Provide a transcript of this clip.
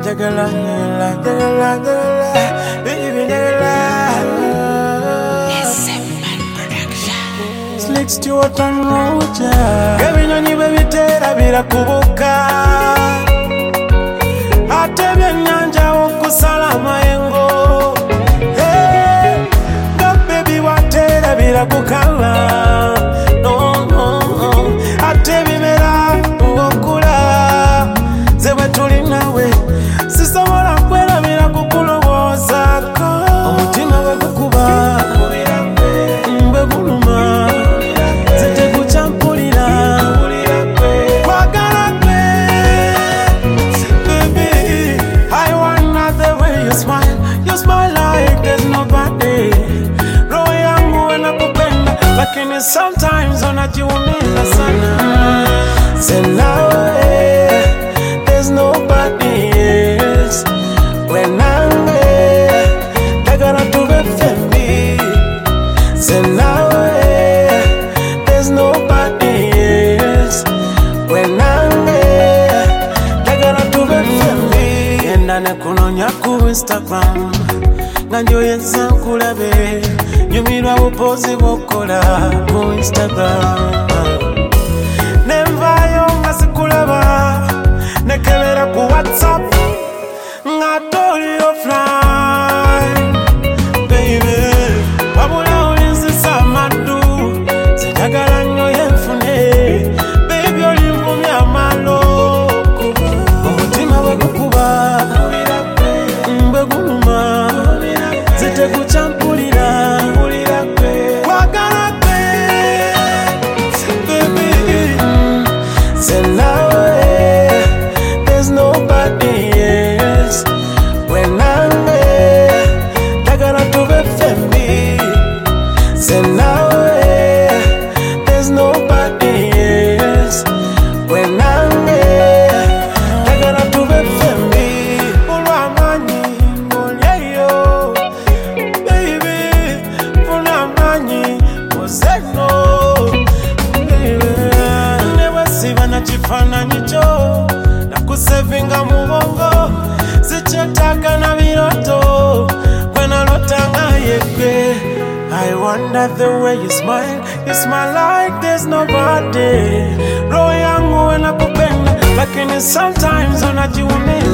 Jagala, jagala, jagala, baby, jagala. Slick Stewart and Roger. Kevin and you, baby, tera bila kubuka. Atebya nyanja okusala mayengo. Hey, go baby, watera bila kukala. No, no, no. Atebya mera okula. Zewe tuli nawe. Sisobola kwerabira kukulowoozako. Omutima we gukuba mbwe guluma. Zete kuchampulira kwagala kwe. Baby, I wonder the way you smile. You smile like there's nobody. Roho yangu inakupenda, lakini sometimes unajiumiza sana. Say nawe there's nobody else. When I'm there, I gotta do it for me. Say nawe there's nobody else. When I'm there, I gotta do it for me. Yenda nekunonya ku Instagram, nanjoyeza nkulabe. Nyumirwa bupozi bwokola ku Instagram. Nenvayo nga sikulaba, nekebera ku WhatsApp nga toli offline. Baby, wabula olinzisa amaddu, sinjagala nnyo yenfune. Baby, olinvumya amaloko, omutima bwe gukuba mbwe guluma. Zite kuchampulira kwagala kwe. Baby, say nawe there's nobody else. When I'm there, I gotta do it for me. Say nawe there's nobody else. When I'm there, I gotta do it for me. Ulwamanyi ngolyeyo, baby, unamanyi ozeno. Newe siba na chifananyi cho, nakusevinga mubongo, sichetaga na biroto, kwenalota ngayekwe. I wonder the way you smile like there's nobody. Roho yangu inakupenda, lakini sometimes unajiumiza.